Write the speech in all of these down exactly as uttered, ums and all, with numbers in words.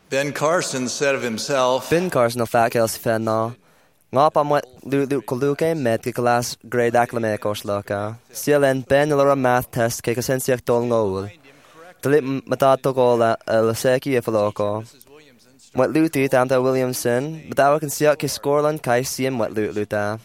Ben Carson said of himself, Ben Carson o fac el si fenna. Ngā pa mwet lu lu koluke met ke class grade acclame koslaka. Sielen ben lora math test ke kasensiak tol ngol. Tlit mata tokola el seki e faloko. Mwet luti tamta Williamson, batawa kan siak ke scorlan kai siem mwet lut luta.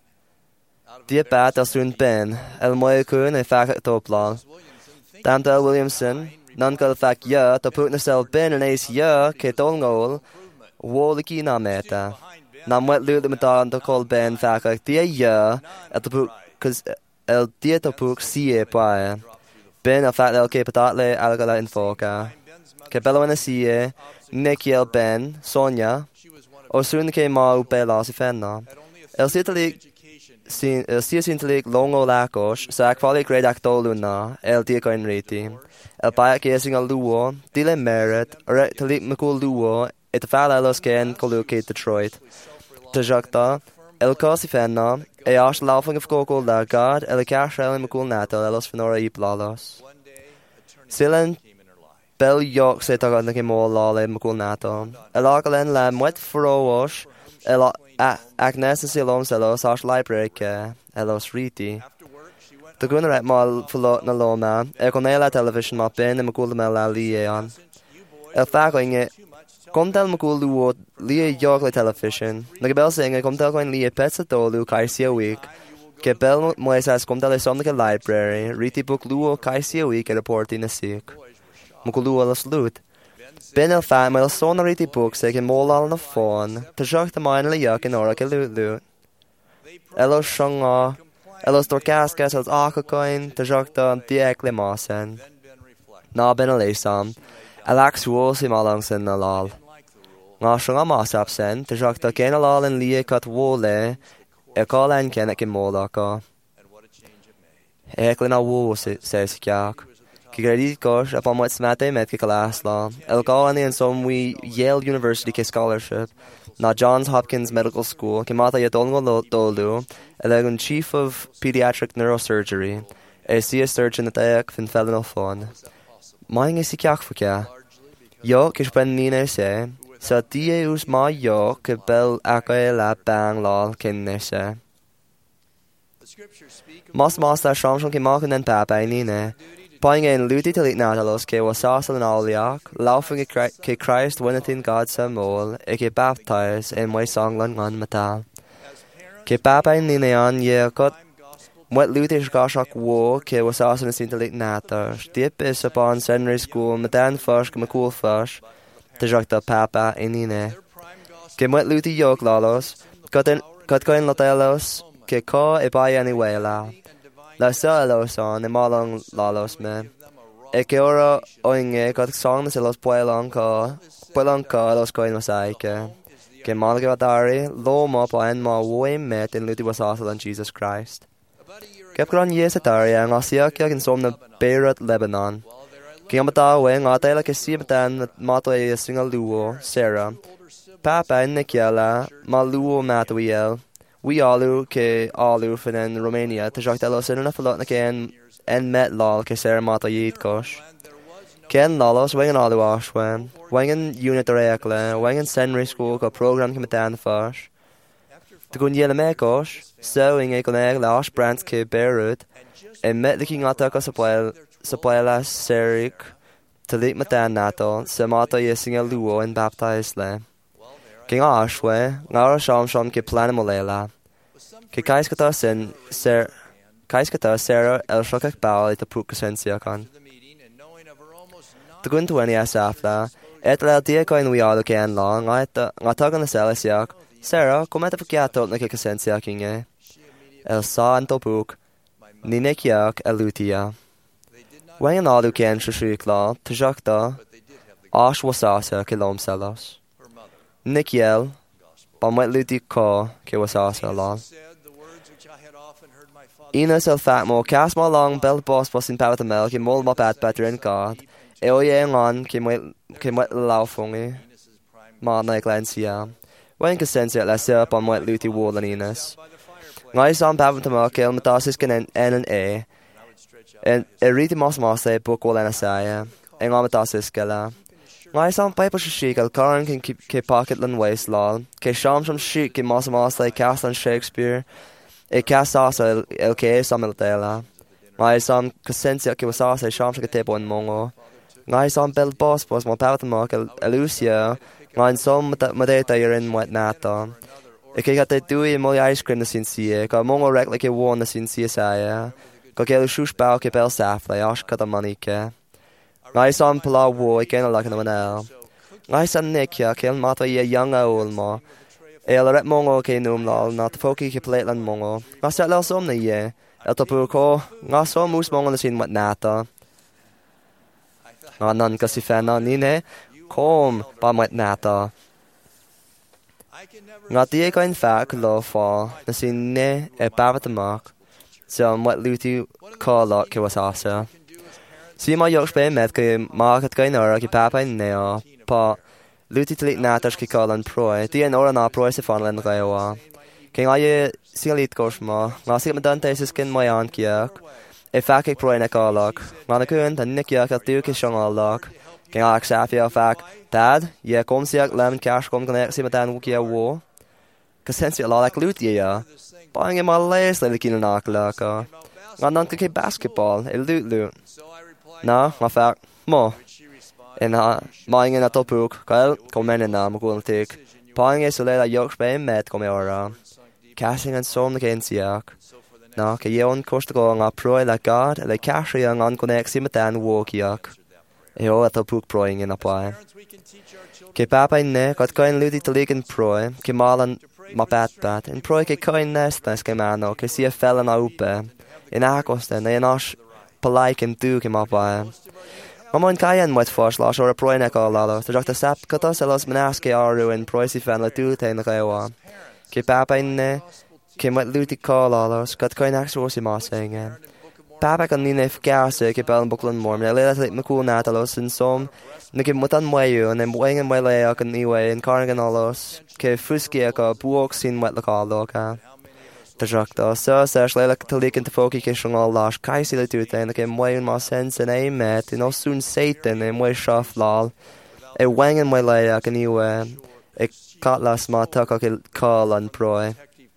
Dia bat el sun ben, el moe kun e fac topla. Tamta Williamson, nan kal fac ya, to put nasel ben en ace ya ke tol ngol, woliki na meta. Na mwet lut mata to call ben fac dia ya, at the put, cause el dia to put sie pae. Ben el fac el ke patatle algala in foca. Ke bello en sie, Nikiel Ben, Sonia, o sun ke mau bela si fenna. El sitalik sin el sia sintalik longo lakos, sa quali grade actoluna, el dia coin reti. El paia ke sing al luo, dile merit, or talik makul luo, et fala los ken coluke Detroit. Tajakta, el cosi fenna, e ash laufing of coco la god, el cash el makul nato, elos fenora i plalos. Silen Bel yok se tagad na ke mo lale makul nato. El agalen la mwet froos, el Agnes and Silom selos ash library ke, elos riti. The gunner at mal fulot na loma, e konela television ma ben e makul me la liean. El fagoing it, kom tel makul luo lie yok le television. Na bel singe kom tel koin lie petsa tolu kaisia week. Ke bel moesas kom tel som ke library, riti book luo kaisia week e reporti na sik. Makulu alas lut. Ben el fa mel sona riti book se ke molal na phone, te jok te mine le yak in ora ke lut lut. Elos shanga, elos dorkaskas els akakoin, te jok te diek le masen. Na ben el esam, elax ruol si malang sen na lal. Nga shanga masap sen, te jok te ken alal en lie kat wole, e kalen ken ek in molaka. Ekle na wo se se skyak. Ki gradit gosh upon what smate met ke class law. El Galani and some we Yale University ke scholarship. Na Johns Hopkins Medical School. Ke mata yadolgo dolu. Elegun chief of pediatric neurosurgery. E si a surgeon at ayak fin felin phone. Maing e si kyak fukya. Yo kish ben nine se. Sa die us ma yo ke bel akae la bang lal kin ne se. Mas mas da shamshon ke maken en papa nine. Paying in luti talit natalos ke wasasal and aliak, laughing ke Christ winnetin God samol, e ke baptize in my songlan ngan matal. Ke papa in ninean ye kot, mwet luti shkashak wo ke wasasal and sintalit natas, dip is upon seminary school, madan fush ke makul fush, te jakta papa in nine. Ke mwet luti yok lalos, kot koin lotelos, ke ko e bay anyway la. La sa elos on e malong lalos me. E ke ora oinge kat song na selos puelong ka, puelong ka los koin masaike. Ke malge vatari, lo mo pa en ma woe met in luti wasasal on Jesus Christ. Kep kran yes atari ang asiak yak in som na Beirut, Lebanon. Ke amata we nga tela ke sibatan mato e singal luo, Sarah. Papa en nekiela, ma luo matawiel. We alu ke alu fin en Romania, te jakt elos in na falot na ke en, en met lal ke ser mata yid kosh. Ken lalos wengen alu ashwen, wengen unit reakle, wengen senry school ko program ke metan fash. Te gun yele me kosh, so inge kon eg la ash brands ke Beirut, en met de king ataka sapuela serik, te lik metan nato, se mata yesinga luo en baptize le. King ashwe, ngara sham sham ke plan molela. Ke kaiskata sen ser kaiskata Sarah el shokak baal ita pukasensia kan. Tugun twenty asafla, etla dia ko in wialo ke an long, ngata ngatagan na selesiak. Sarah, kometa fukiato na ke kasensia kinge. El sa anto puk, ninekiak elutia. Wengen alu ken shushikla, tajakta, ash wasasa ke lom selos. Nikiel, palmet luti ko ke wasasa lal. Inas el fatmo, cas ma long bel boss boss in pavatamel ke mol ma pat patrin god. E oye ngan ke mo ke mo laufungi. Ma na glancia. Wen ke sense la se palmet luti wolan inas. Ngai sam pavatamel ke el matasis ken en en e. En e riti mas mas e book wol anasaya. En amatasis kala. Ngai sam paper shi gal karan can keep ke pocket lan waste law. Ke sham sham shi ke mas mas like cast on Shakespeare. E cast asa el ke sam el tela. Ngai sam kasensia ke was asa sham sham ke bon mongo. Ngai sam bel boss boss mo pat mo el elusia. Ngai sam madeta you're in what nata. E ke gat tu e mo ice cream na sincie. Ka mongo rek like e won na sincie sa. Ka ke shush bao ke bel saf like ash ka da manike. Ngai sam pala wo e ken la kan manel. Ngai sam nikia kel mata ye young owl mo. El ret mongo ke num lal na foki ke plate lan mongo. Ngai sa la som na ye. El to ko ngai som mus mongo na sin wat nata. Ngai nan ka si fana ni ne. Kom ba wat nata. Ngai die kain fa lo fa na sin ne e ba wat mark. So wat luti call lot ke was asa. Si ma yok spe met ke ma het kein ora ke papa neo pa luti tlit natas ke kalan proi di en ora na proi se fanlen rewa ken aye silit kosma ma si me dante se skin my an kiak e fak ek proi na kalak ma na kun dan nik yak at du ke shong alak ken ak safia fak dad ye kom siak lemon cash kom kan si me dan wukia wo ka sensi ala like luti ya bang in my les le kin na kalaka nganan ke basketball e lut lut na, ma fak, mo. En ha, maing in a topuk, kael, komen in na, magul tik. Paing is ulela yok spe met kom ora. Cashing and som na kensiak. Na, ke yeon kost go nga proi la god, le cashing ang an connect simatan wokiak. E o a topuk proing in a pai. Ke papa ne, kat kain ludi taligan proi, ke malan ma bat bat, en proi ke kain nestas ke mano, ke si a fella na upe. In akosten, ne nash palaik en du kem op bij. Maar mijn kaien met voorslag or a proine call lalo. So Doctor Sap kata selos menaske aru en proisi fan la du te na rewa. Ke papa in ke met luti call lalo. Kat kain actual si ma saying. Papa kan ni nef gase ke bel buklan mor. Me leda lik me cool natalos en som. Ne ke mutan mayu en en boing en my lea kan iwe en cargan alos. Ke fuski ka buok sin met la call loka. Tajakta, so sash leila talikin te foki ke shongal lash kaisi le tute en ke mwain ma sense en e met en osun satan en mwe shaf lal e wang en mwe leia kan iwe e katlas ma taka ke call an proi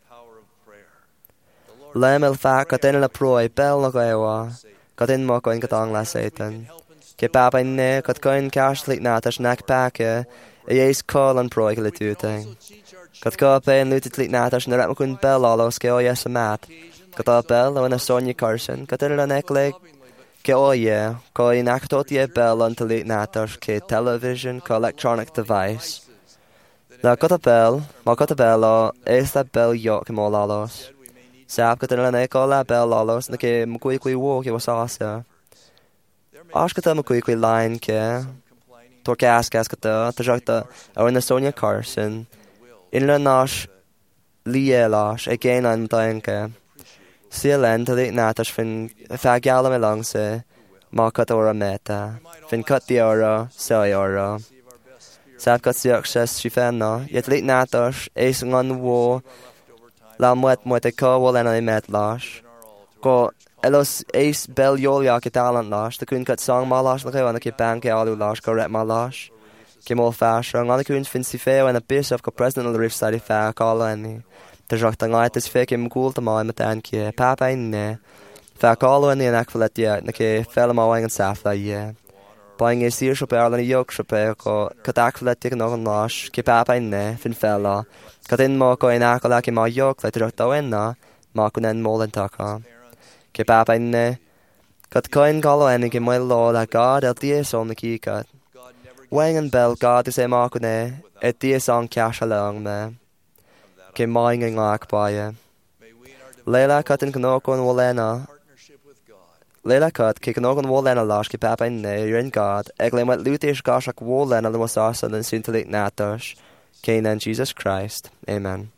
lem el fa katen la proi bel na ewa katen ma koin katang la satan ke papa ne kat koin cash lik natash nak pake e is call an proi ke le tute Kat ka pe en lutit lit natas na rat kun bel alos ke oye sa mat. Kat a bel o na Sonia Carson. Kat er an ekle ke oye ko in actot ye bel on to lit natas ke television ko electronic device. Na kat a bel, ma kat a bel o es la bel yo ke mo alos. Sap kat er an ekle la bel alos na ke mkui kui wo ke was asa. Ash kat a mkui kui line ke torkas kas kat a tajakta o na Sonia Carson. In la nash lielash again an dainke. Sielen to the natash fin fagala me langse ma kat ora meta. Fin kat the ora soy ora. Sap kat siak ses shifena yet lit natash es ngan wo la mwet mwet e ka wol en an met lash. Go elos es bel yolia ke talent lash the kun kat song ma lash la an ke banke alu lash go ret ma lash. Ke mol fashion ang alle kun fin si feo en a bis of ko president of the rift side fa call any the jokt ang it is fake im cool to my metan ke papa in ne fa call any en akvalet ya na ke fel ma wang saf la ye buying is here shop er any yok shop ko katak flet tik no nash ke papa in ne fin fella katin mo ko en akala ke ma yok la jokt na ma kun en mol en taka ke papa in ne kat coin call any ke my lord that god at the on the key cut Wang and bell God is a markune, et dies on cash along me. Ke mine and lack by ye. Lela cut in Kanokon Wolena. Lela cut, Kikanokan Wolena lash ke papa in ne, you're in God, eglim at lutish goshak Wolena the Mosasa and soon to late Natosh. Cain and Jesus Christ. Amen.